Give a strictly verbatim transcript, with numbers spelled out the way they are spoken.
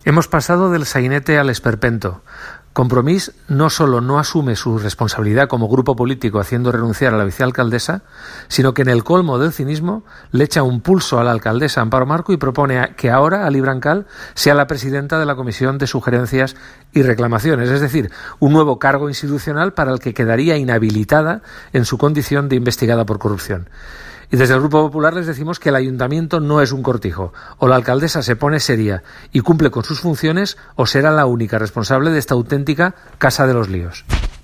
Hemos pasado del sainete al esperpento. Compromís no solo no asume su responsabilidad como grupo político haciendo renunciar a la vicealcaldesa, sino que en el colmo del cinismo le echa un pulso a la alcaldesa Amparo Marco y propone que ahora Ali Brancal sea la presidenta de la Comisión de Sugerencias y Reclamaciones, es decir, un nuevo cargo institucional para el que quedaría inhabilitada en su condición de investigada por corrupción. Y desde el Grupo Popular les decimos que el ayuntamiento no es un cortijo. O la alcaldesa se pone seria y cumple con sus funciones, o será la única responsable de esta auténtica casa de los líos.